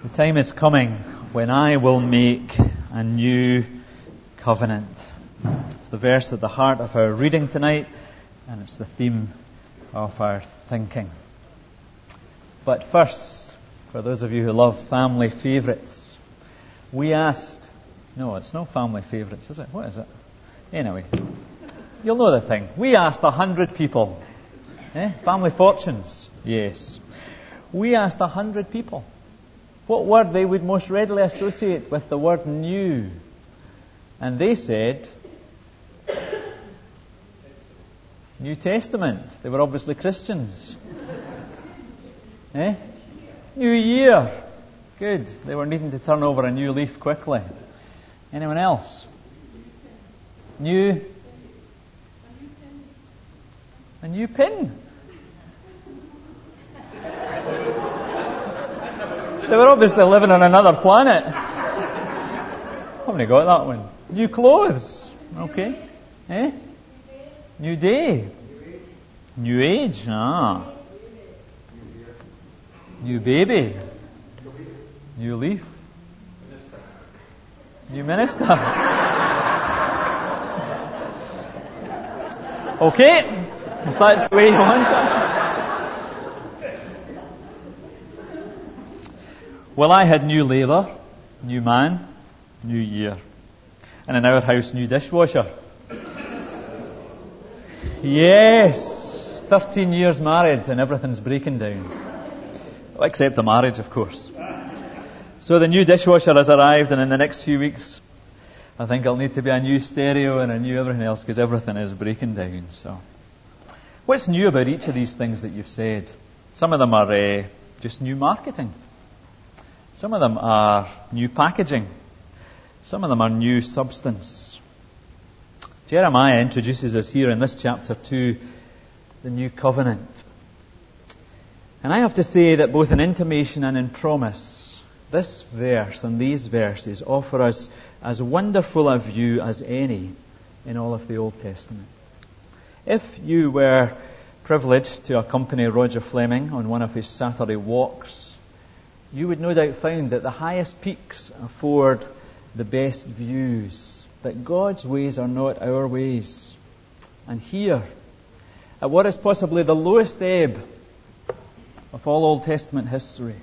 The time is coming when I will make a new covenant. It's the verse at the heart of our reading tonight, and it's the theme of our thinking. But first, for those of you who love family favourites, we asked... No, it's no family favourites, is it? What is it? Anyway, you'll know the thing. We asked 100 people. Family fortunes? Yes. We asked 100 people what word they would most readily associate with the word new. And they said New Testament. They were obviously Christians. New Year. Good. They were needing to turn over a new leaf quickly. Anyone else? New? A new pin. They were obviously living on another planet. Haven't got that one. New clothes. Okay. New day. New age. New baby. New leaf. New minister. Okay. If that's the way you want it. Well, I had new labour, new man, new year. And in our house, new dishwasher. Yes, 13 years married and everything's breaking down. Well, except the marriage, of course. So the new dishwasher has arrived, and in the next few weeks, I think it'll need to be a new stereo and a new everything else, because everything is breaking down. So, what's new about each of these things that you've said? Some of them are just new marketing. Some of them are new packaging. Some of them are new substance. Jeremiah introduces us here in this chapter to the new covenant. And I have to say that both in intimation and in promise, this verse and these verses offer us as wonderful a view as any in all of the Old Testament. If you were privileged to accompany Roger Fleming on one of his Saturday walks, you would no doubt find that the highest peaks afford the best views, that God's ways are not our ways. And here, at what is possibly the lowest ebb of all Old Testament history,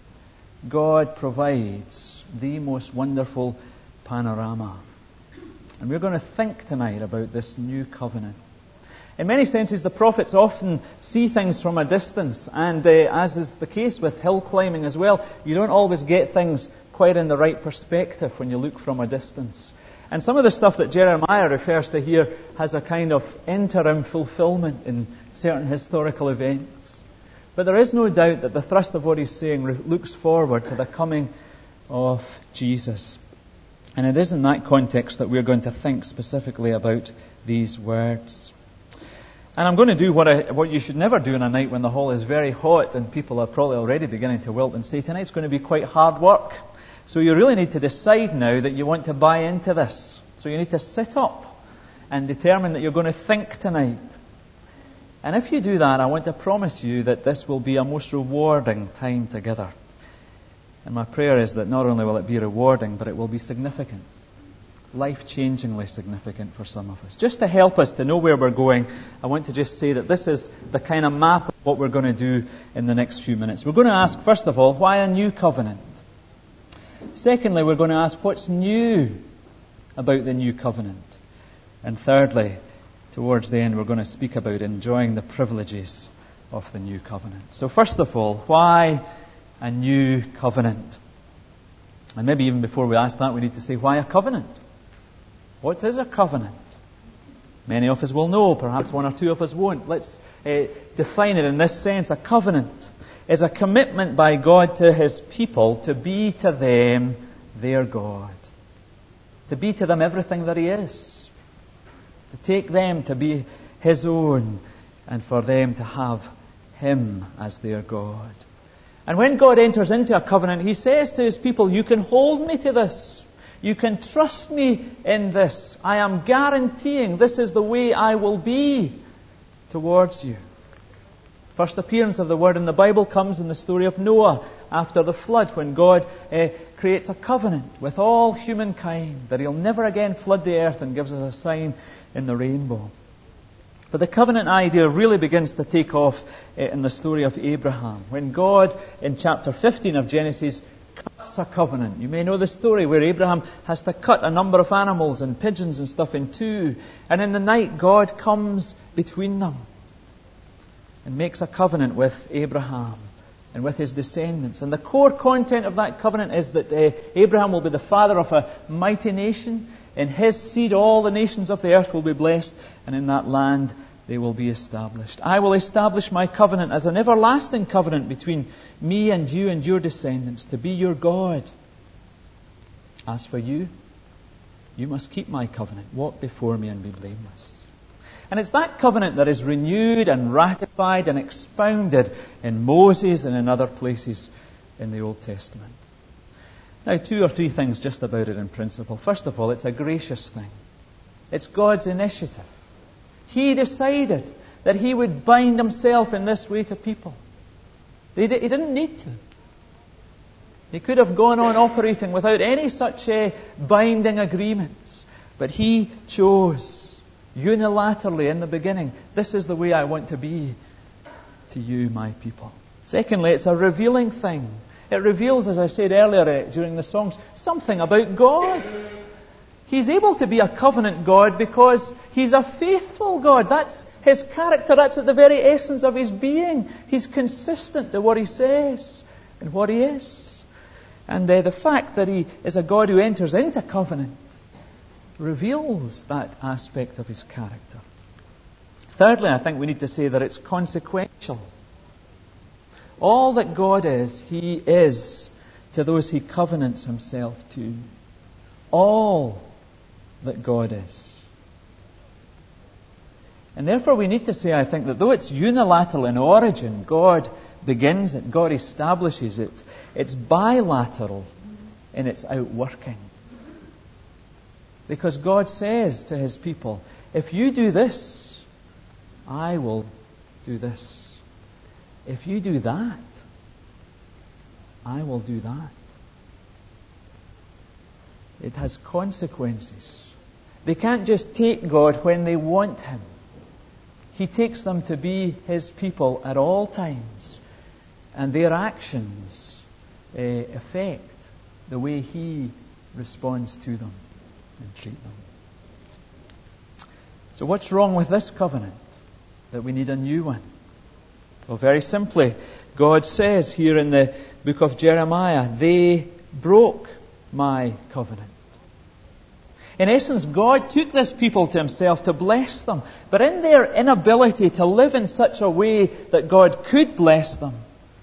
God provides the most wonderful panorama. And we're going to think tonight about this new covenant. In many senses, the prophets often see things from a distance, and as is the case with hill climbing as well, you don't always get things quite in the right perspective when you look from a distance. And some of the stuff that Jeremiah refers to here has a kind of interim fulfillment in certain historical events. But there is no doubt that the thrust of what he's saying looks forward to the coming of Jesus. And it is in that context that we're going to think specifically about these words. And I'm going to do what you should never do on a night when the hall is very hot and people are probably already beginning to wilt and say, tonight's going to be quite hard work. So you really need to decide now that you want to buy into this. So you need to sit up and determine that you're going to think tonight. And if you do that, I want to promise you that this will be a most rewarding time together. And my prayer is that not only will it be rewarding, but it will be significant. Life-changingly significant for some of us. Just to help us to know where we're going, I want to just say that this is the kind of map of what we're going to do in the next few minutes. We're going to ask, first of all, why a new covenant? Secondly, we're going to ask what's new about the new covenant. And thirdly, towards the end, we're going to speak about enjoying the privileges of the new covenant. So first of all, why a new covenant? And maybe even before we ask that, we need to say, why a covenant? What is a covenant? Many of us will know, perhaps one or two of us won't. Let's define it in this sense. A covenant is a commitment by God to His people to be to them their God. To be to them everything that He is. To take them to be His own and for them to have Him as their God. And when God enters into a covenant, He says to His people, you can hold me to this. You can trust me in this. I am guaranteeing this is the way I will be towards you. First appearance of the word in the Bible comes in the story of Noah after the flood, when God creates a covenant with all humankind that He'll never again flood the earth, and gives us a sign in the rainbow. But the covenant idea really begins to take off in the story of Abraham, when God, in chapter 15 of Genesis, cuts a covenant. You may know the story where Abraham has to cut a number of animals and pigeons and stuff in two. And in the night, God comes between them and makes a covenant with Abraham and with his descendants. And the core content of that covenant is that Abraham will be the father of a mighty nation. In his seed, all the nations of the earth will be blessed, and in that land they will be established. I will establish my covenant as an everlasting covenant between me and your descendants, to be your God. As for you, you must keep my covenant, walk before me and be blameless. And it's that covenant that is renewed and ratified and expounded in Moses and in other places in the Old Testament. Now, 2 or 3 things just about it in principle. First of all, it's a gracious thing. It's God's initiative. He decided that He would bind Himself in this way to people. He didn't need to. He could have gone on operating without any such binding agreements. But He chose unilaterally in the beginning, this is the way I want to be to you, my people. Secondly, it's a revealing thing. It reveals, as I said earlier during the songs, something about God. He's able to be a covenant God because He's a faithful God. That's His character. That's at the very essence of His being. He's consistent to what He says and what He is. And the fact that He is a God who enters into covenant reveals that aspect of His character. Thirdly, I think we need to say that it's consequential. All that God is, He is to those He covenants Himself to. All that God is. And therefore we need to say, I think, that though it's unilateral in origin, God begins it, God establishes it, it's bilateral in its outworking. Because God says to His people, if you do this, I will do this. If you do that, I will do that. It has consequences. They can't just take God when they want Him. He takes them to be His people at all times. And their actions affect the way He responds to them and treat them. So what's wrong with this covenant that we need a new one? Well, very simply, God says here in the book of Jeremiah, they broke my covenant. In essence, God took this people to Himself to bless them. But in their inability to live in such a way that God could bless them,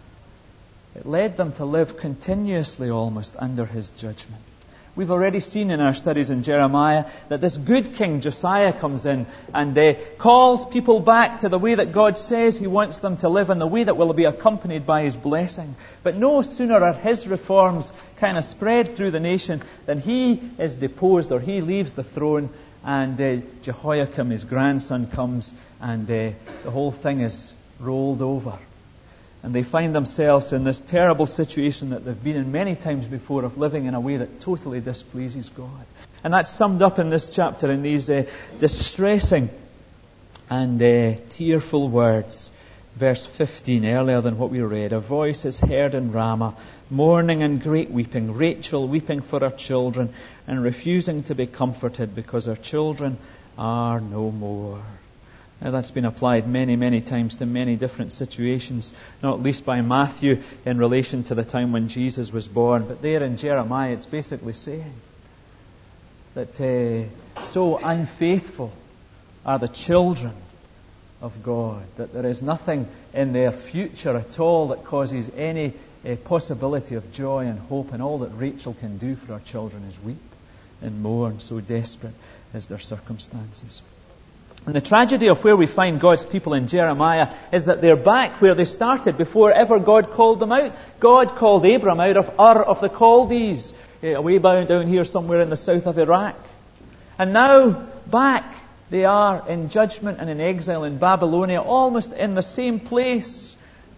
it led them to live continuously almost under His judgment. We've already seen in our studies in Jeremiah that this good king Josiah comes in and calls people back to the way that God says He wants them to live, and the way that will be accompanied by His blessing. But no sooner are his reforms kind of spread through the nation than he is deposed, or he leaves the throne, and Jehoiakim, his grandson, comes, and the whole thing is rolled over. And they find themselves in this terrible situation that they've been in many times before, of living in a way that totally displeases God. And that's summed up in this chapter in these distressing and tearful words. Verse 15, earlier than what we read. A voice is heard in Ramah, mourning and great weeping. Rachel weeping for her children and refusing to be comforted because her children are no more. Now, that's been applied many, many times to many different situations, not least by Matthew in relation to the time when Jesus was born. But there in Jeremiah, it's basically saying that so unfaithful are the children of God, that there is nothing in their future at all that causes any possibility of joy and hope, and all that Rachel can do for her children is weep and mourn, so desperate is their circumstances. And the tragedy of where we find God's people in Jeremiah is that they're back where they started before ever God called them out. God called Abram out of Ur of the Chaldees, way down here somewhere in the south of Iraq. And now back they are in judgment and in exile in Babylonia, almost in the same place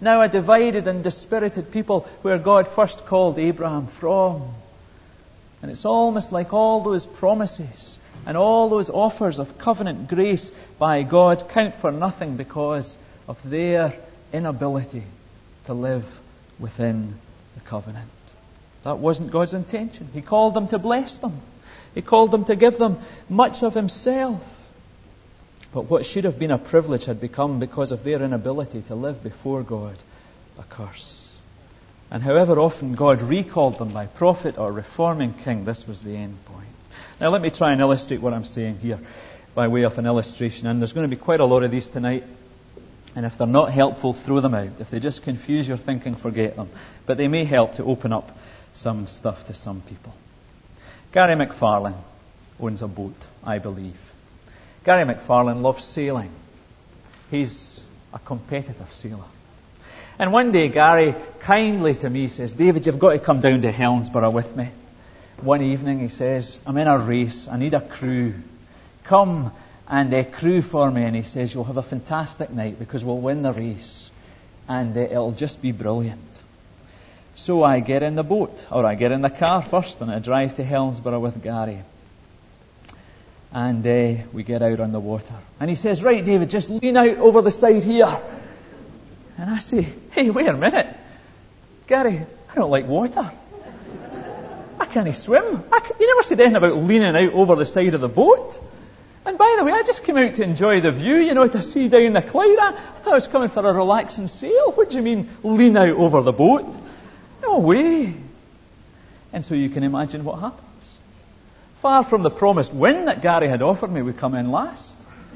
Now a divided and dispirited people where God first called Abraham from. And it's almost like all those promises and all those offers of covenant grace by God count for nothing because of their inability to live within the covenant. That wasn't God's intention. He called them to bless them. He called them to give them much of Himself. But what should have been a privilege had become, because of their inability to live before God, a curse. And however often God recalled them by prophet or reforming king, this was the end point. Now let me try and illustrate what I'm saying here by way of an illustration. And there's going to be quite a lot of these tonight. And if they're not helpful, throw them out. If they just confuse your thinking, forget them. But they may help to open up some stuff to some people. Gary McFarlane owns a boat, I believe. Gary McFarlane loves sailing. He's a competitive sailor. And one day Gary kindly to me says, David, you've got to come down to Helensburgh with me. One evening he says, I'm in a race, I need a crew. Come and crew for me. And he says, you'll have a fantastic night because we'll win the race. And it'll just be brilliant. So I get in the boat, or I get in the car first, and I drive to Helensburgh with Gary. And we get out on the water. And he says, right, David, just lean out over the side here. And I say, hey, wait a minute. Gary, I don't like water. I can't swim. You never said anything about leaning out over the side of the boat. And by the way, I just came out to enjoy the view, to see down the Clyde. I thought I was coming for a relaxing sail. What do you mean, lean out over the boat? No way. And so you can imagine what happens. Far from the promised win that Gary had offered me, we come in last.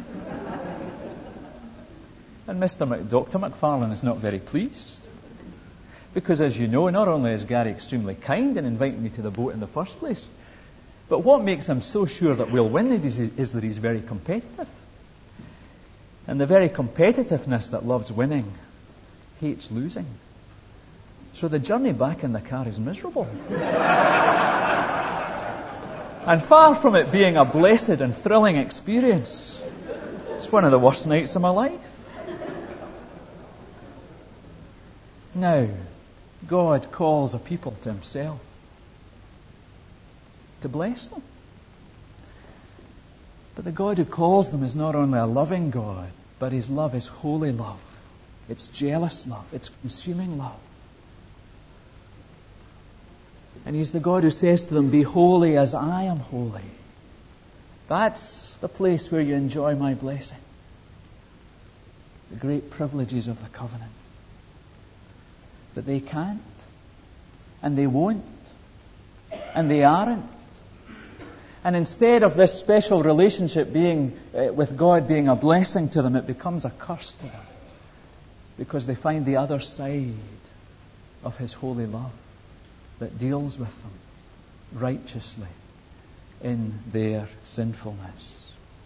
And Dr. McFarlane is not very pleased. Because as you know, not only is Gary extremely kind in inviting me to the boat in the first place, but what makes him so sure that we'll win is that he's very competitive. And the very competitiveness that loves winning hates losing. So the journey back in the car is miserable. And far from it being a blessed and thrilling experience, it's one of the worst nights of my life. Now, God calls a people to Himself to bless them. But the God who calls them is not only a loving God, but His love is holy love. It's jealous love. It's consuming love. And He's the God who says to them, be holy as I am holy. That's the place where you enjoy my blessing. The great privileges of the covenant. But they can't. And they won't. And they aren't. And instead of this special relationship being with God being a blessing to them, it becomes a curse to them. Because they find the other side of His holy love that deals with them righteously in their sinfulness.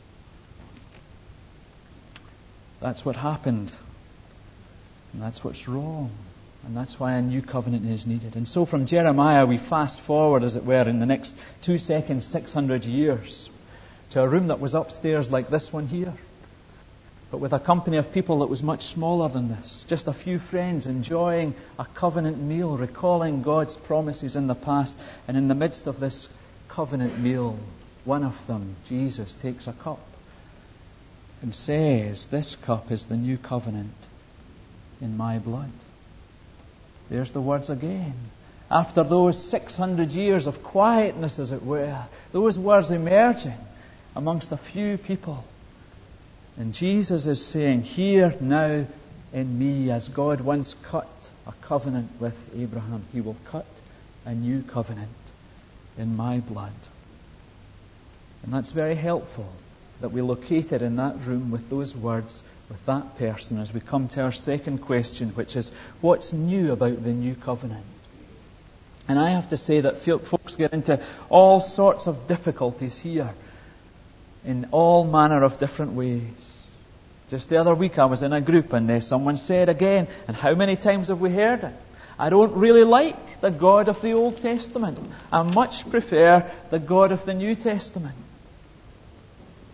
That's what happened. And that's what's wrong. And that's why a new covenant is needed. And so from Jeremiah we fast forward, as it were, in the next 2 seconds, 600 years, to a room that was upstairs like this one here, but with a company of people that was much smaller than this. Just a few friends enjoying a covenant meal, recalling God's promises in the past. And in the midst of this covenant meal, one of them, Jesus, takes a cup and says, this cup is the new covenant in my blood. There's the words again. After those 600 years of quietness, as it were, those words emerging amongst a few people. And Jesus is saying, here now in me, as God once cut a covenant with Abraham, He will cut a new covenant in my blood. And that's very helpful that we locate it in that room with those words, with that person, as we come to our second question, which is, what's new about the new covenant? And I have to say that folks get into all sorts of difficulties here in all manner of different ways. Just the other week I was in a group and someone said again, and how many times have we heard it? I don't really like the God of the Old Testament. I much prefer the God of the New Testament.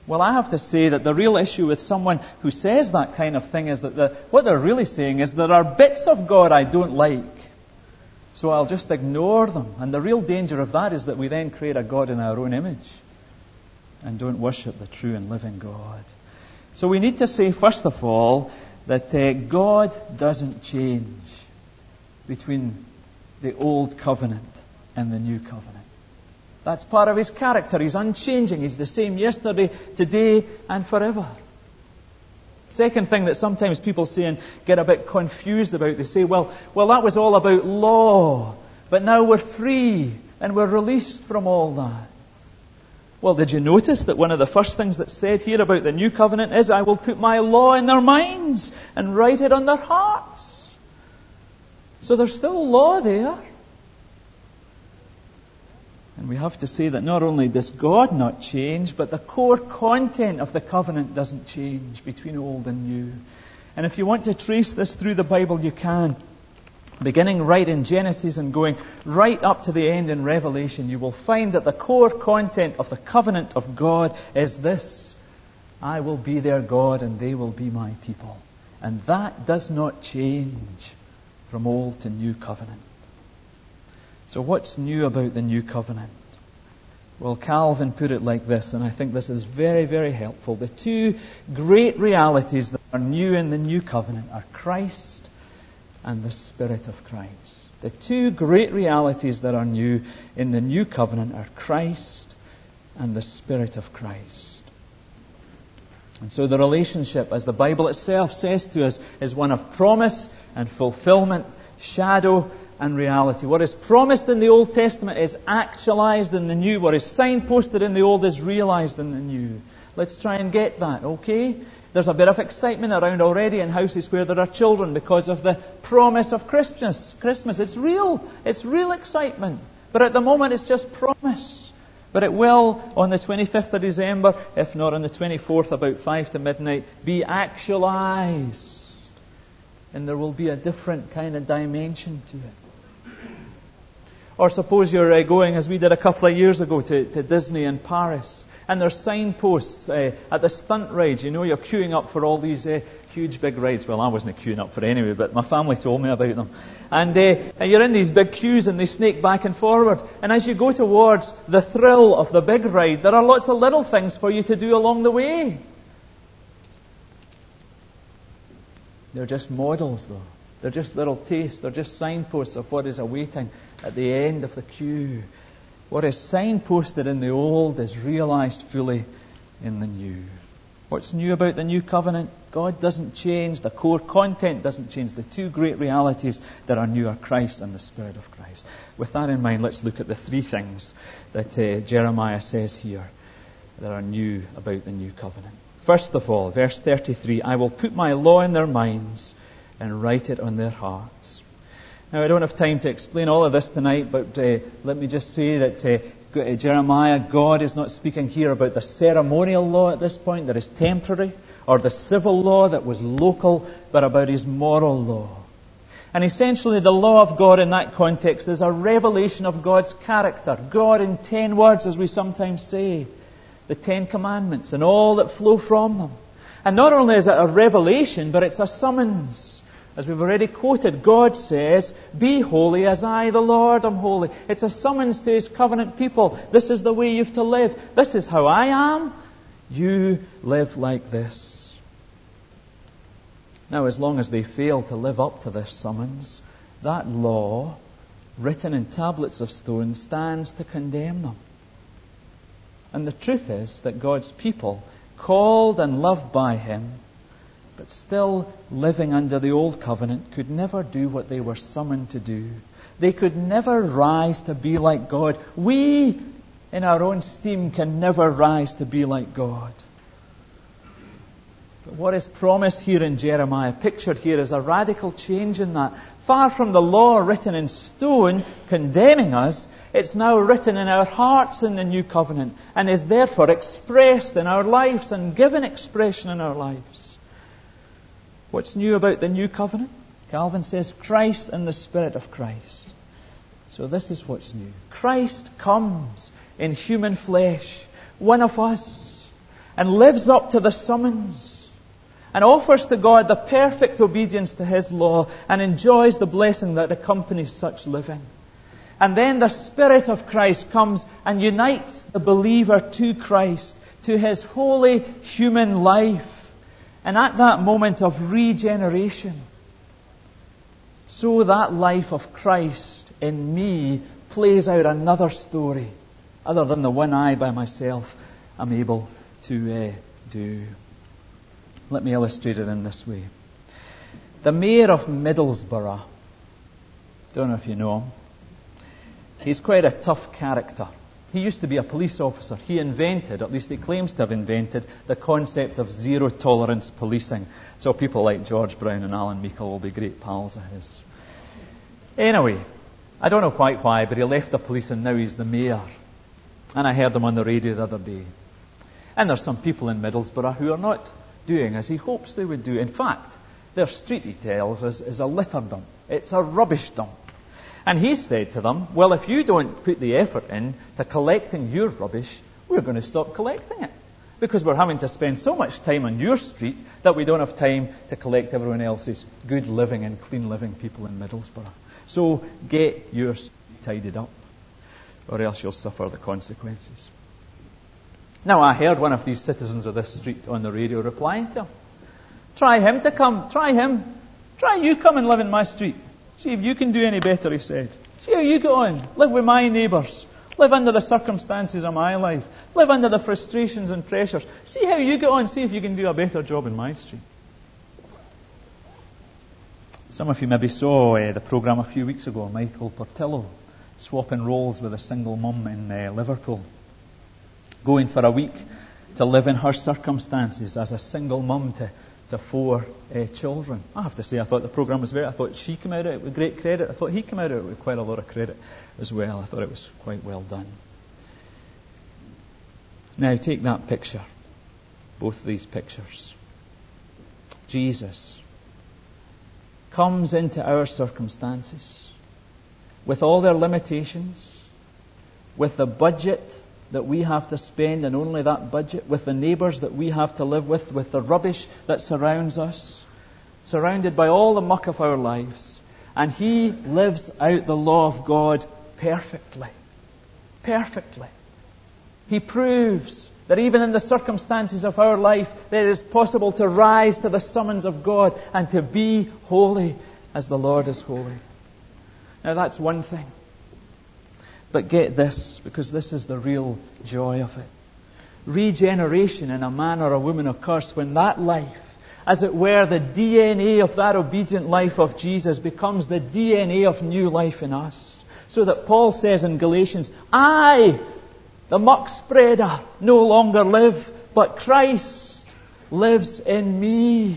Well, I have to say that the real issue with someone who says that kind of thing is that what they're really saying is there are bits of God I don't like, so I'll just ignore them. And the real danger of that is that we then create a God in our own image and don't worship the true and living God. So we need to say, first of all, that God doesn't change between the old covenant and the new covenant. That's part of His character. He's unchanging. He's the same yesterday, today, and forever. Second thing that sometimes people say and get a bit confused about, they say, well, that was all about law, but now we're free and we're released from all that. Well, did you notice that one of the first things that's said here about the new covenant is, I will put my law in their minds and write it on their hearts. So there's still law there. And we have to say that not only does God not change, but the core content of the covenant doesn't change between old and new. And if you want to trace this through the Bible, you can. Beginning right in Genesis and going right up to the end in Revelation, you will find that the core content of the covenant of God is this: I will be their God and they will be my people. And that does not change from old to new covenant. So what's new about the new covenant? Well, Calvin put it like this, and I think this is very, very helpful. The two great realities that are new in the new covenant are Christ and the Spirit of Christ. The two great realities that are new in the new covenant are Christ and the Spirit of Christ. And so the relationship, as the Bible itself says to us, is one of promise and fulfillment, shadow and reality. What is promised in the Old Testament is actualized in the new. What is signposted in the Old is realized in the new. Let's try and get that, okay? There's a bit of excitement around already in houses where there are children because of the promise of Christmas. It's real. It's real excitement. But at the moment it's just promise. But it will, on the 25th of December, if not on the 24th, about 5 to midnight, be actualized. And there will be a different kind of dimension to it. Or suppose you're going, as we did a couple of years ago, to Disney in Paris. And there's signposts at the stunt rides. You know, you're queuing up for all these huge big rides. Well, I wasn't queuing up for any, but my family told me about them. And you're in these big queues and they snake back and forward. And as you go towards the thrill of the big ride, there are lots of little things for you to do along the way. They're just models, though. They're just little tastes. They're just signposts of what is awaiting at the end of the queue. What is signposted in the old is realized fully in the new. What's new about the new covenant? God doesn't change. The core content doesn't change. The two great realities that are new are Christ and the Spirit of Christ. With that in mind, let's look at the three things that Jeremiah says here that are new about the new covenant. First of all, verse 33, I will put my law in their minds and write it on their hearts. Now, I don't have time to explain all of this tonight, but let me just say that Jeremiah, God is not speaking here about the ceremonial law at this point that is temporary, or the civil law that was local, but about His moral law. And essentially the law of God in that context is a revelation of God's character. God in 10 words, as we sometimes say. The 10 Commandments and all that flow from them. And not only is it a revelation, but it's a summons. As we've already quoted, God says, be holy as I, the Lord, am holy. It's a summons to His covenant people. This is the way you have to live. This is how I am. You live like this. Now, as long as they fail to live up to this summons, that law, written in tablets of stone, stands to condemn them. And the truth is that God's people, called and loved by Him, but still living under the old covenant, could never do what they were summoned to do. They could never rise to be like God. We, in our own steam, can never rise to be like God. But what is promised here in Jeremiah, pictured here, is a radical change in that. Far from the law written in stone condemning us, it's now written in our hearts in the new covenant and is therefore expressed in our lives and given expression in our lives. What's new about the new covenant? Calvin says Christ and the Spirit of Christ. So this is what's new. Christ comes in human flesh, one of us. and lives up to the summons and offers to God the perfect obedience to His law and enjoys the blessing that accompanies such living. And then the Spirit of Christ comes and unites the believer to Christ, to His holy human life. And at that moment of regeneration, so that life of Christ in me plays out another story other than the one I by myself am able to do. Let me illustrate it in this way. The mayor of Middlesbrough, don't know if you know him, he's quite a tough character. He used to be a police officer. He invented, at least he claims to have invented, the concept of zero tolerance policing. So people like George Brown and Alan Meikle will be great pals of his. Anyway, I don't know quite why, but he left the police and now he's the mayor. And I heard him on the radio the other day. And there's some people in Middlesbrough who are not doing as he hopes they would do. In fact, their street, he tells us, is a litter dump. It's a rubbish dump. And he said to them, well, if you don't put the effort in to collecting your rubbish, we're going to stop collecting it. Because we're having to spend so much time on your street that we don't have time to collect everyone else's good living and clean living people in Middlesbrough. So get your street tidied up, or else you'll suffer the consequences. Now, I heard one of these citizens of this street on the radio replying to him. Try you come and live in my street. See if you can do any better, he said. See how you get on. Live with my neighbours. Live under the circumstances of my life. Live under the frustrations and pressures. See how you get on. See if you can do a better job in my street. Some of you maybe saw the programme a few weeks ago, Michael Portillo swapping roles with a single mum in Liverpool. Going for a week to live in her circumstances as a single mum to 4 children. I have to say, I thought the programme was I thought she came out of it with great credit. I thought he came out of it with quite a lot of credit as well. I thought it was quite well done. Now take that picture, both of these pictures. Jesus comes into our circumstances with all their limitations, with the budget that we have to spend and only that budget, with the neighbours that we have to live with the rubbish that surrounds us, surrounded by all the muck of our lives. And He lives out the law of God perfectly. Perfectly. He proves that even in the circumstances of our life, that it is possible to rise to the summons of God and to be holy as the Lord is holy. Now that's one thing. But get this, because this is the real joy of it. Regeneration in a man or a woman occurs when that life, as it were, the DNA of that obedient life of Jesus becomes the DNA of new life in us. So that Paul says in Galatians, I, the muck spreader, no longer live, but Christ lives in me.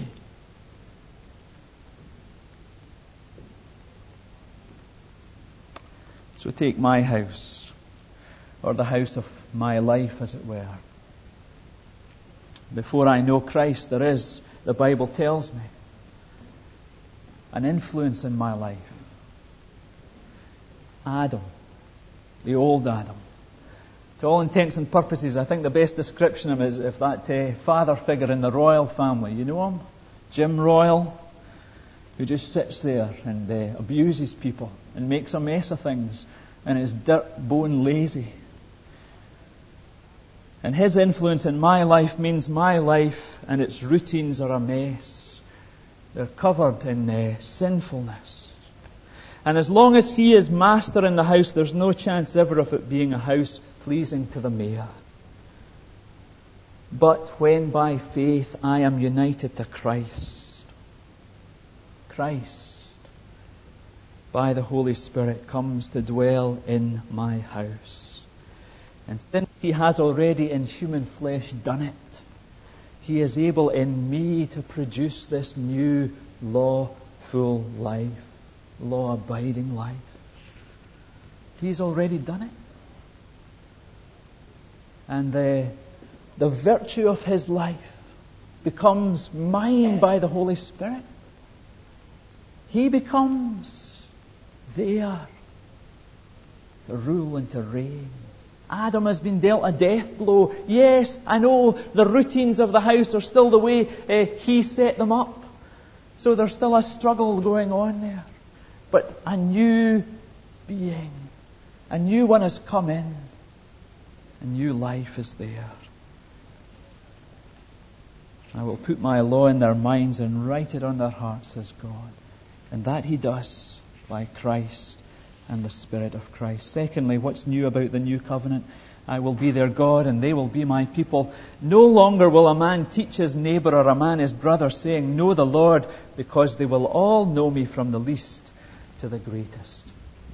So take my house, or the house of my life, as it were. Before I know Christ, there is, the Bible tells me, an influence in my life. Adam, the old Adam. To all intents and purposes, I think the best description of him is if that father figure in the Royal family. You know him? Jim Royal, who just sits there and abuses people and makes a mess of things and is dirt-bone lazy. And his influence in my life means my life and its routines are a mess. They're covered in sinfulness. And as long as he is master in the house, there's no chance ever of it being a house pleasing to the mayor. But when by faith I am united to Christ, by the Holy Spirit, comes to dwell in my house. And since He has already in human flesh done it, He is able in me to produce this new law-full life, law-abiding life. He's already done it. And the virtue of His life becomes mine by the Holy Spirit. He becomes there to rule and to reign Adam has been dealt a death blow. Yes, I know the routines of the house are still the way he set them up. So there's still a struggle going on there. But a new being, a new one has come in. A new life is there. I will put my law in their minds and write it on their hearts, says God. And that He does by Christ and the Spirit of Christ. Secondly, what's new about the new covenant? I will be their God and they will be my people. No longer will a man teach his neighbor or a man his brother, saying, know the Lord, because they will all know me, from the least to the greatest.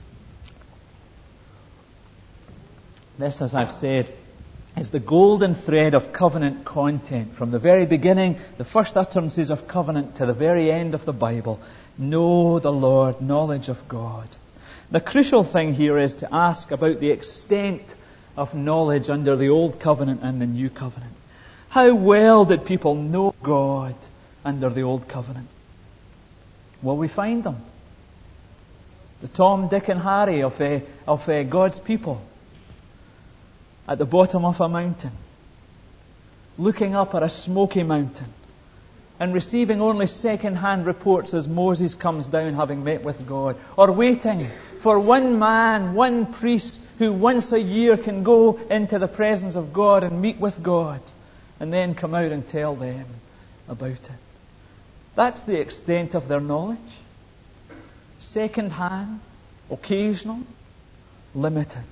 This, as I've said, is the golden thread of covenant content. From the very beginning, the first utterances of covenant, to the very end of the Bible. Know the Lord, knowledge of God. The crucial thing here is to ask about the extent of knowledge under the Old Covenant and the New Covenant. How well did people know God under the Old Covenant? Well, we find them. The Tom, Dick and Harry of God's people at the bottom of a mountain, looking up at a smoky mountain and receiving only second-hand reports as Moses comes down having met with God, or waiting for one man, one priest who once a year can go into the presence of God and meet with God and then come out and tell them about it. That's the extent of their knowledge. Second-hand, occasional, limited.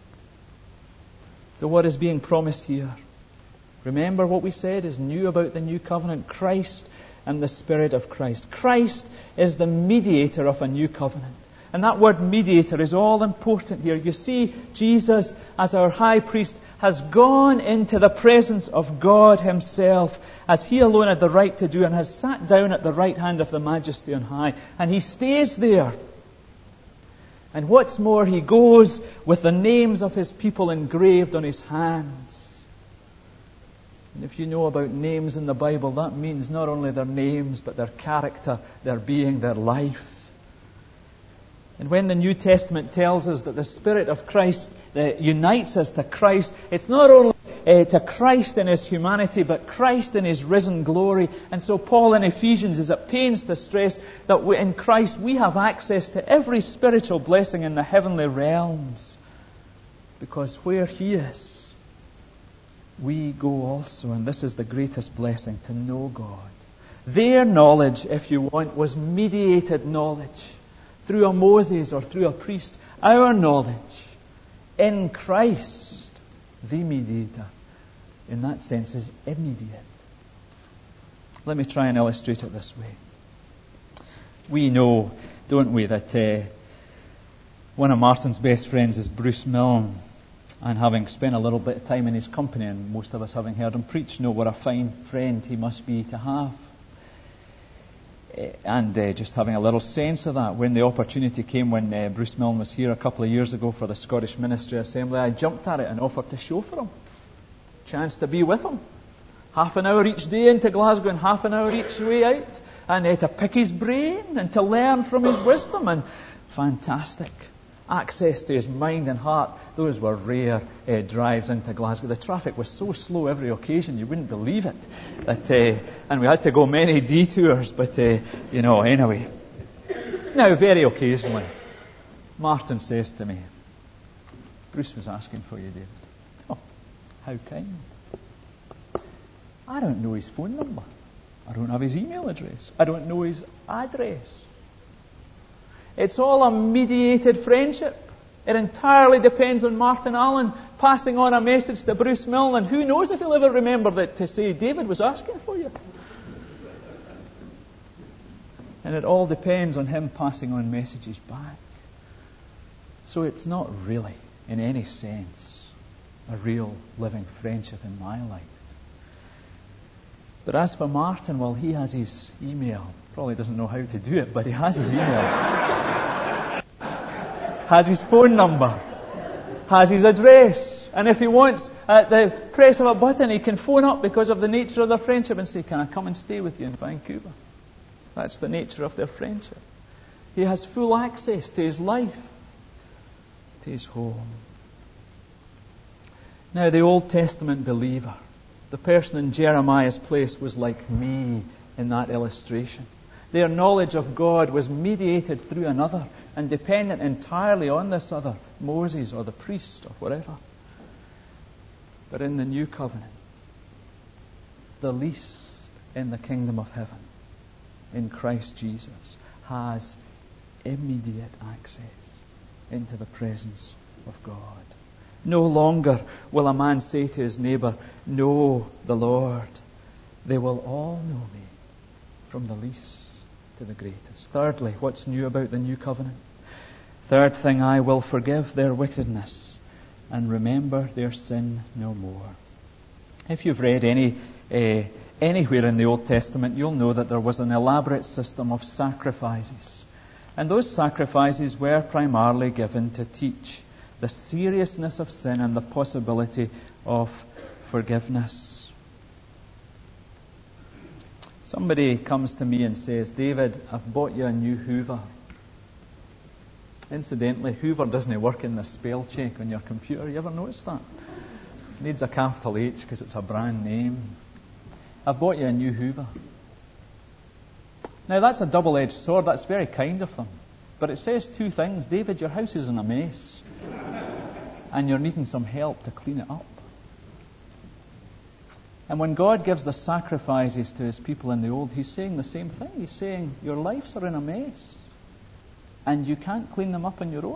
So what is being promised here? Remember what we said is new about the new covenant: Christ and the Spirit of Christ. Christ is the mediator of a new covenant. And that word mediator is all important here. You see, Jesus, as our high priest, has gone into the presence of God Himself, as He alone had the right to do, and has sat down at the right hand of the Majesty on high. And He stays there. And what's more, He goes with the names of His people engraved on His hands. And if you know about names in the Bible, that means not only their names, but their character, their being, their life. And when the New Testament tells us that the Spirit of Christ unites us to Christ, it's not only to Christ in His humanity, but Christ in His risen glory. And so Paul in Ephesians is at pains to stress that in Christ we have access to every spiritual blessing in the heavenly realms. Because where He is, we go also. And this is the greatest blessing, to know God. Their knowledge, if you want, was mediated knowledge through a Moses or through a priest. Our knowledge in Christ, the mediator, in that sense, is immediate. Let me try and illustrate it this way. We know, don't we, that one of Martin's best friends is Bruce Milne. And having spent a little bit of time in his company, and most of us having heard him preach, know what a fine friend he must be to have. And just having a little sense of that, when the opportunity came, when Bruce Milne was here a couple of years ago for the Scottish Ministry Assembly, I jumped at it and offered to show for him. Chance to be with him. Half an hour each day into Glasgow and half an hour each way out. And to pick his brain and to learn from his wisdom. And fantastic. Access to his mind and heart. Those were rare drives into Glasgow. The traffic was so slow every occasion, you wouldn't believe it. And we had to go many detours, but anyway. Now, very occasionally, Martin says to me, Bruce was asking for you, David. Oh, how kind. I don't know his phone number. I don't have his email address. I don't know his address. It's all a mediated friendship. It entirely depends on Martin Allen passing on a message to Bruce Milne, and who knows if he'll ever remember that to say, David was asking for you. And it all depends on him passing on messages back. So it's not really, in any sense, a real living friendship in my life. But as for Martin, well, he has his email. Probably doesn't know how to do it, but he has his email. Has his phone number. Has his address. And if he wants, at the press of a button, he can phone up because of the nature of their friendship and say, can I come and stay with you in Vancouver? That's the nature of their friendship. He has full access to his life, to his home. Now, the Old Testament believer, the person in Jeremiah's place, was like me in that illustration. Their knowledge of God was mediated through another and dependent entirely on this other, Moses or the priest or whatever. But in the new covenant, the least in the kingdom of heaven, in Christ Jesus, has immediate access into the presence of God. No longer will a man say to his neighbour, "Know the Lord." They will all know me, from the least to the greatest. Thirdly, what's new about the new covenant? Third thing, I will forgive their wickedness and remember their sin no more. If you've read anywhere in the Old Testament, you'll know that there was an elaborate system of sacrifices. And those sacrifices were primarily given to teach the seriousness of sin and the possibility of forgiveness. Somebody comes to me and says, "David, I've bought you a new Hoover." Incidentally, Hoover doesn't work in the spell check on your computer. You ever noticed that? It needs a capital H because it's a brand name. "I've bought you a new Hoover." Now, that's a double-edged sword. That's very kind of them. But it says two things. "David, your house is in a mess. And you're needing some help to clean it up." And when God gives the sacrifices to His people in the Old, He's saying the same thing. He's saying, your lives are in a mess. And you can't clean them up on your own.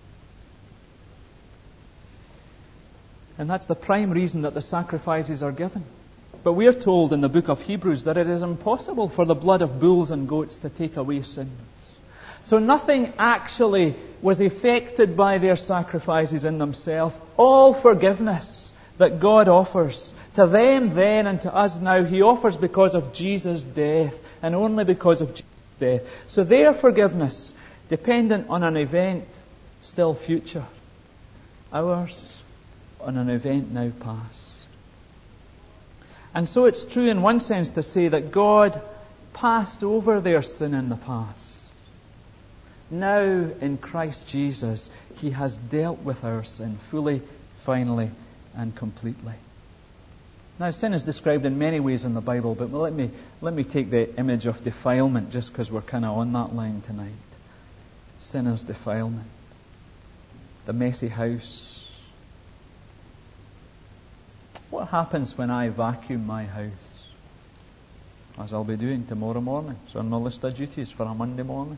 And that's the prime reason that the sacrifices are given. But we are told in the book of Hebrews that it is impossible for the blood of bulls and goats to take away sins. So nothing actually was affected by their sacrifices in themselves. All forgiveness that God offers to them then and to us now, He offers because of Jesus' death, and only because of Jesus' death. So their forgiveness, dependent on an event still future. Ours, on an event now past. And so it's true in one sense to say that God passed over their sin in the past. Now, in Christ Jesus, He has dealt with our sin fully, finally, and completely. Now, sin is described in many ways in the Bible, but let me take the image of defilement, just because we're kind of on that line tonight. Sin is defilement. The messy house. What happens when I vacuum my house? As I'll be doing tomorrow morning. It's on my list of duties for a Monday morning.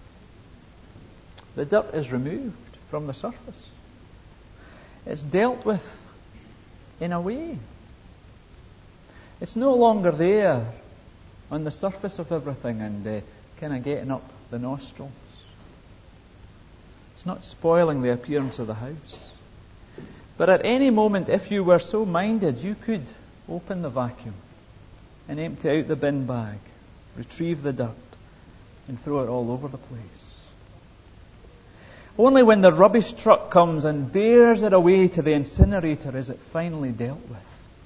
The dirt is removed from the surface. It's dealt with in a way. It's no longer there on the surface of everything and kind of getting up the nostrils. It's not spoiling the appearance of the house. But at any moment, if you were so minded, you could open the vacuum and empty out the bin bag, retrieve the dirt, and throw it all over the place. Only when the rubbish truck comes and bears it away to the incinerator is it finally dealt with.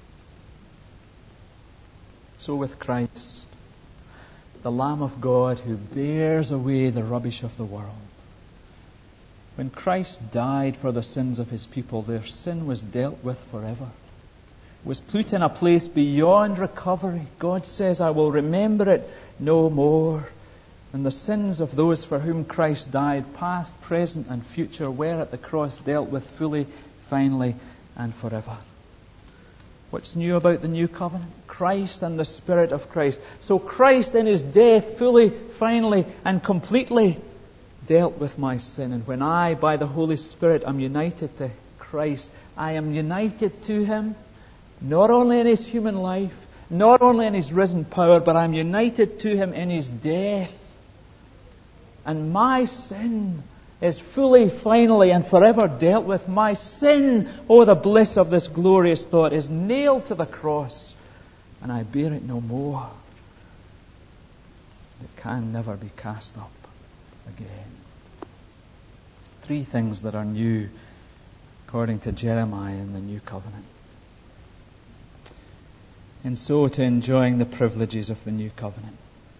So with Christ, the Lamb of God who bears away the rubbish of the world. When Christ died for the sins of His people, their sin was dealt with forever. It was put in a place beyond recovery. God says, I will remember it no more. And the sins of those for whom Christ died, past, present, and future, were at the cross dealt with fully, finally, and forever. What's new about the new covenant? Christ and the Spirit of Christ. So Christ in His death fully, finally, and completely dealt with my sin. And when I, by the Holy Spirit, am united to Christ, I am united to Him, not only in His human life, not only in His risen power, but I'm united to Him in His death. And my sin is fully, finally, and forever dealt with. My sin, oh, the bliss of this glorious thought, is nailed to the cross, and I bear it no more. It can never be cast up again. 3 things that are new, according to Jeremiah in the New Covenant. And so to enjoying the privileges of the New Covenant.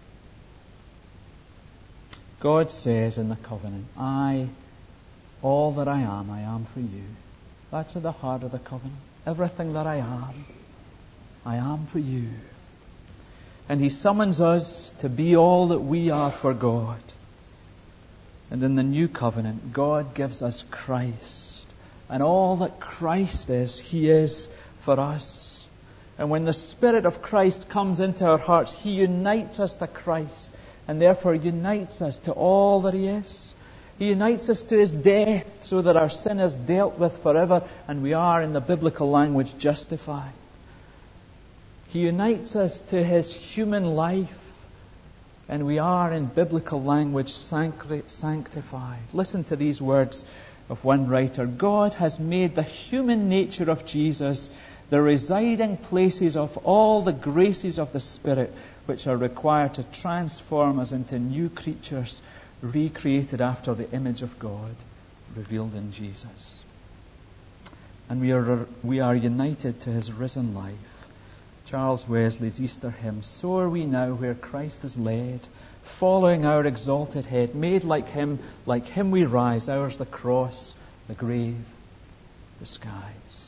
God says in the covenant, all that I am for you. That's at the heart of the covenant. everything that I am for you. And He summons us to be all that we are for God. And in the new covenant, God gives us Christ. And all that Christ is, He is for us. And when the Spirit of Christ comes into our hearts, He unites us to Christ, and therefore unites us to all that He is. He unites us to His death so that our sin is dealt with forever, and we are, in the biblical language, justified. He unites us to His human life, and we are, in biblical language, sanctified. Listen to these words of one writer. God has made the human nature of Jesus the residing places of all the graces of the Spirit which are required to transform us into new creatures, recreated after the image of God, revealed in Jesus. And we are united to His risen life. Charles Wesley's Easter hymn, so are we now where Christ is led, following our exalted head, made like Him we rise, ours the cross, the grave, the skies.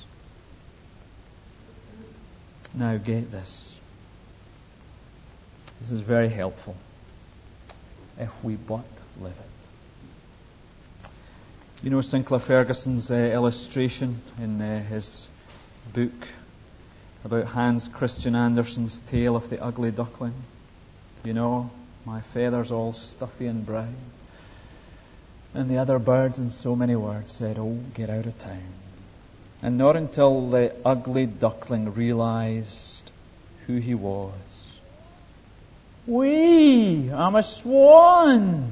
Now get this. This is very helpful. If we but live it. You know Sinclair Ferguson's illustration in his book about Hans Christian Andersen's tale of the ugly duckling. You know, my feathers all stuffy and brown. And the other birds in so many words said, oh, get out of town. And not until the ugly duckling realized who he was. Wee, I'm a swan.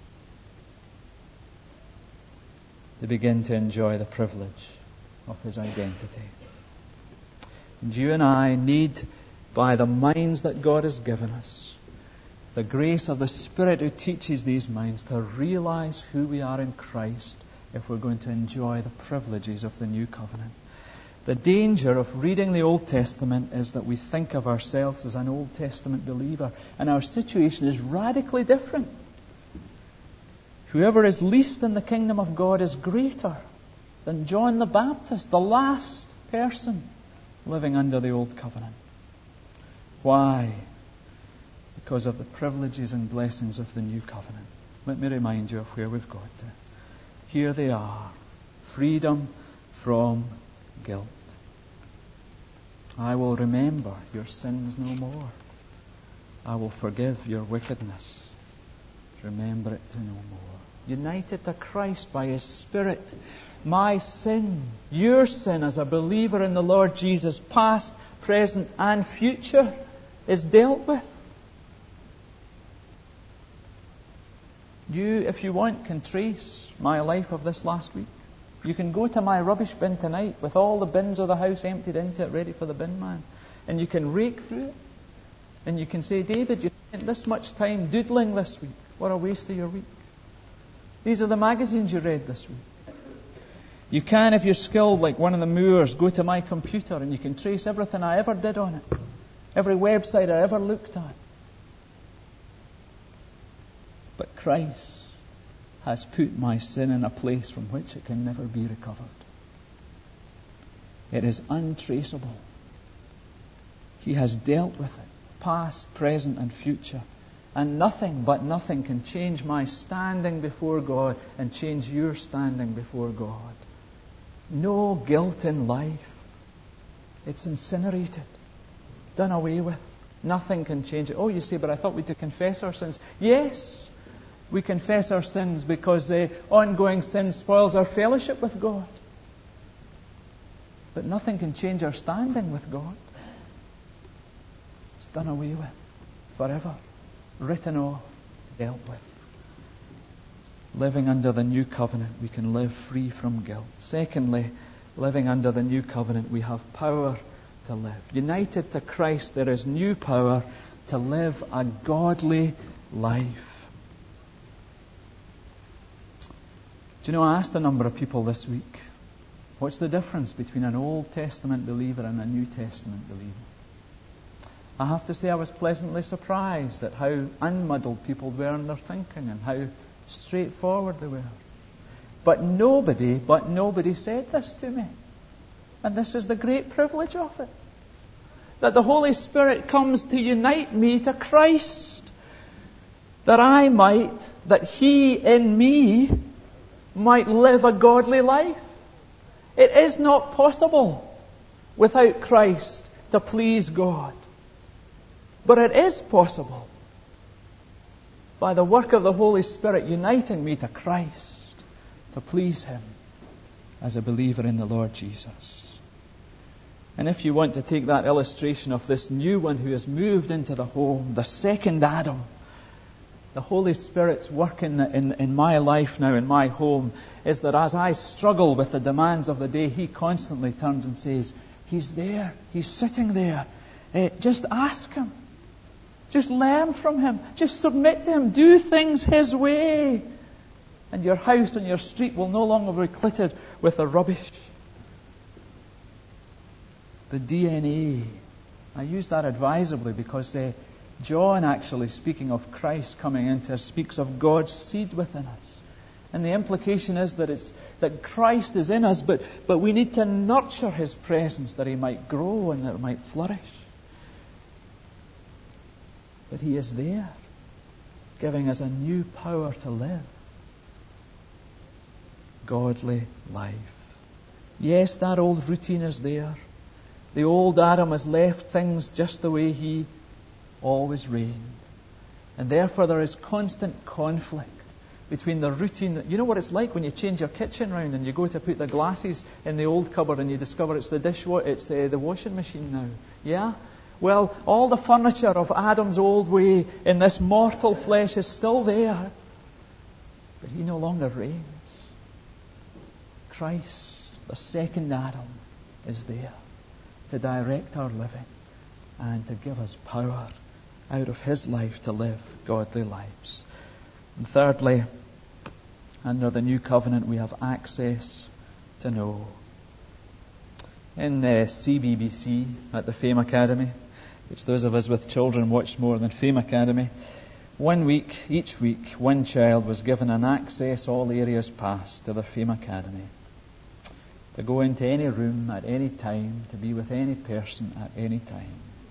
To begin to enjoy the privilege of his identity. And you and I need, by the minds that God has given us, the grace of the Spirit who teaches these minds, to realize who we are in Christ if we're going to enjoy the privileges of the New Covenant. The danger of reading the Old Testament is that we think of ourselves as an Old Testament believer, and our situation is radically different. Whoever is least in the kingdom of God is greater than John the Baptist, the last person living under the Old Covenant. Why? Because of the privileges and blessings of the New Covenant. Let me remind you of where we've got to. Here they are. Freedom from guilt. I will remember your sins no more. I will forgive your wickedness. Remember it to no more. United to Christ by His Spirit, my sin, your sin as a believer in the Lord Jesus, past, present and future, is dealt with. You, if you want, can trace my life of this last week. You can go to my rubbish bin tonight with all the bins of the house emptied into it, ready for the bin man. And you can rake through it. And you can say, David, you spent this much time doodling this week. What a waste of your week. These are the magazines you read this week. You can, if you're skilled like one of the Moors, go to my computer and you can trace everything I ever did on it. Every website I ever looked at. But Christ has put my sin in a place from which it can never be recovered. It is untraceable. He has dealt with it, past, present and future. And nothing but nothing can change my standing before God and change your standing before God. No guilt in life. It's incinerated, done away with. Nothing can change it. Oh, you say, but I thought we had to confess our sins. Yes, we confess our sins because the ongoing sin spoils our fellowship with God. But nothing can change our standing with God. It's done away with forever. Written off, dealt with. Living under the new covenant, we can live free from guilt. Secondly, living under the new covenant, we have power to live. United to Christ, there is new power to live a godly life. Do you know, I asked a number of people this week, what's the difference between an Old Testament believer and a New Testament believer? I have to say I was pleasantly surprised at how unmuddled people were in their thinking and how straightforward they were. But nobody said this to me. And this is the great privilege of it. That the Holy Spirit comes to unite me to Christ. That He in me might live a godly life. It is not possible without Christ to please God. But it is possible by the work of the Holy Spirit uniting me to Christ to please Him as a believer in the Lord Jesus. And if you want to take that illustration of this new one who has moved into the home, the second Adam, the Holy Spirit's work in my life now, in my home, is that as I struggle with the demands of the day, He constantly turns and says, He's there. He's sitting there. Just ask Him. Just learn from Him. Just submit to Him. Do things His way. And your house and your street will no longer be cluttered with the rubbish. The DNA. I use that advisably because John, actually speaking of Christ coming into us, speaks of God's seed within us. And the implication is that Christ is in us, but we need to nurture His presence that He might grow and that it might flourish. But He is there, giving us a new power to live. Godly life. Yes, that old routine is there. The old Adam has left things just the way he always reigned. And therefore there is constant conflict between the routine. You know what it's like when you change your kitchen round and you go to put the glasses in the old cupboard and you discover it's the washing machine now. Yeah? Well, all the furniture of Adam's old way in this mortal flesh is still there. But he no longer reigns. Christ, the second Adam, is there to direct our living and to give us power out of His life to live godly lives. And thirdly, under the new covenant we have access to know. In CBBC at the Fame Academy, which those of us with children watch more than Fame Academy, each week, one child was given an access all areas pass to the Fame Academy. To go into any room at any time, to be with any person at any time.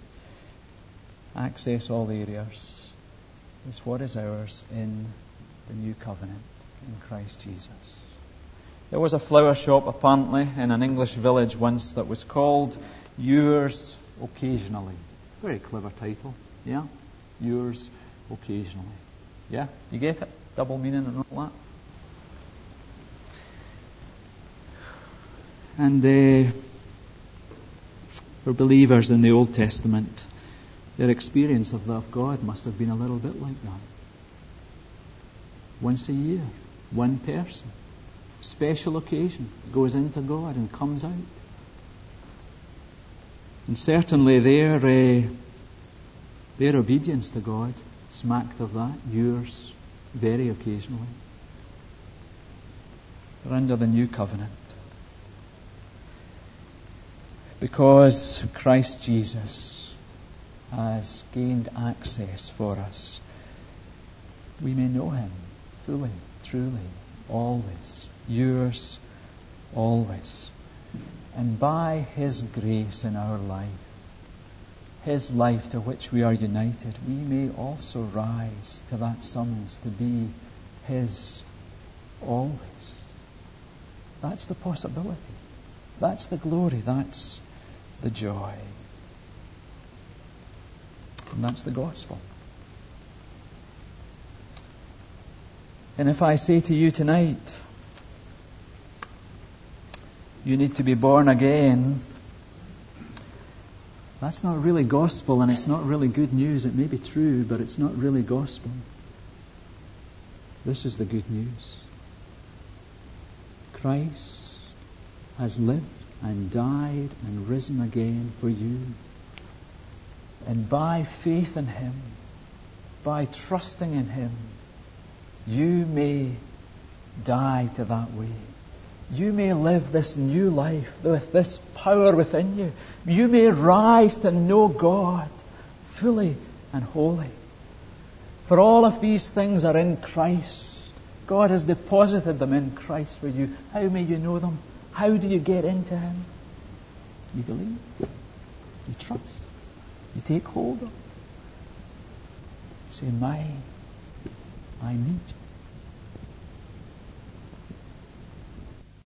Access all areas is what is ours in the new covenant in Christ Jesus. There was a flower shop apparently in an English village once that was called Yours Occasionally. Very clever title, yeah? Yours Occasionally. Yeah? You get it? Double meaning and all that. And for believers in the Old Testament, their experience of love God must have been a little bit like that. Once a year, one person, special occasion, goes into God and comes out. And certainly their obedience to God smacked of that. Yours, very occasionally. They're under the new covenant. Because Christ Jesus has gained access for us, we may know Him fully, truly, always. Yours, always. And by His grace in our life, His life to which we are united, we may also rise to that summons to be His always. That's the possibility. That's the glory. That's the joy. And that's the gospel. And if I say to you tonight, you need to be born again, that's not really gospel, and it's not really good news. It may be true, but it's not really gospel. This is the good news. Christ has lived and died and risen again for you. And by faith in Him, by trusting in Him, you may die to that way. You may live this new life with this power within you. You may rise to know God fully and wholly. For all of these things are in Christ. God has deposited them in Christ for you. How may you know them? How do you get into Him? You believe. You trust. You take hold of. You say, I need